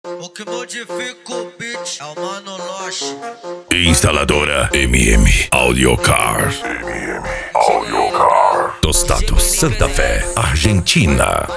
O que modifica o beat é o Mano Loche. Instaladora MM Audio Car. Tostado Santa Fé, Argentina.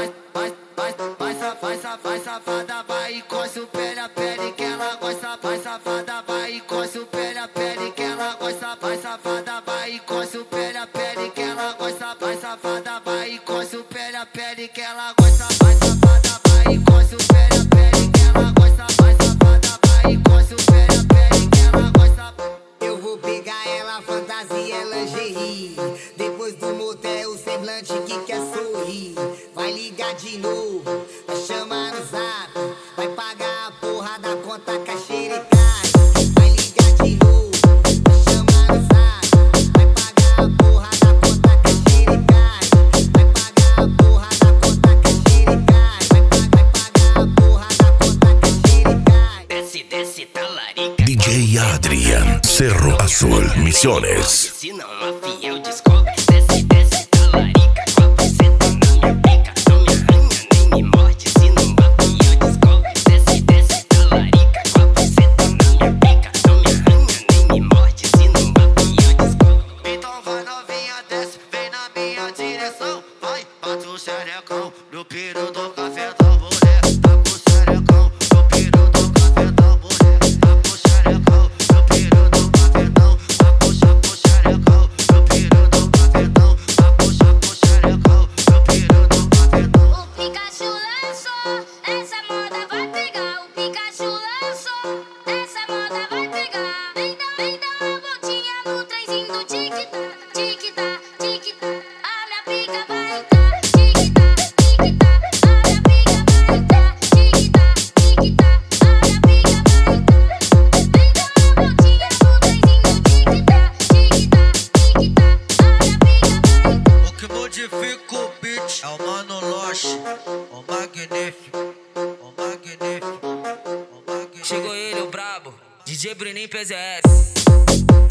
Vai safada, vai e coce o pé a pele que ela gosta. Vai safada, vai e coce o pé a pele que ela gosta. Vai safada, vai e coce o pé a pele que ela gosta. Vai safada, vai e coce o pé a pele que ela gosta. Vai safada, vai e coce o pé a pele que ela gosta. Vai safada, vai e coce o pé a pele que ela gosta. Eu vou pegar ela, fantasia, lingerie. Depois do motel, o semblante que quer sorrir. Vai ligar de novo, vai chamar no zap. Vai pagar a porra da conta caxericai. Vai ligar de novo, vai chamar no zap. Vai pagar a porra da conta caxericai. Vai pagar a porra da conta caxericai. Vai pagar a porra da conta caxericai. Desce, talarica. DJ Adrian, Cerro Azul, Misiones. Se não a fiel descobre. Desce, talarica. Com a buceta na minha pica. Não me arranha, nem me morde. Se não a fiel descobre. Desce, talarica. Com a buceta na minha pica. Não me arranha, nem me morde. Se não a fiel descobre. Então vai novinha, desce, vem na minha direção. Vai, bate o xerecão no piro do cafetão, mulher. Tá com o xerecão no piro do cafetão, mulher. Tá com o xerecão no piro do cafetão. Tá com o xerecão no piro do cafetão. Tá com o xerecão no piro do cafetão. O Pikachu lançou, essa moda vai pegar. O Pikachu lançou, essa moda vai pegar. Vem dar uma voltinha no trenzinho do tic-tac, tic-tac, tic-tac. A minha pica vai entrar, tic-tac, tic-tac. A minha pica vai entrar, tic-tac, tic-tac. A minha pica vai entrar. Vem dar uma voltinha no trenzinho do tic-tac, tic-tac, tic-tac. A minha pica vai entrar. O que modifica o beat é o Mano Loche, o magnífico, o magnífico, o magnífico. Chegou ele, o brabo, DJ Bruninho PZS.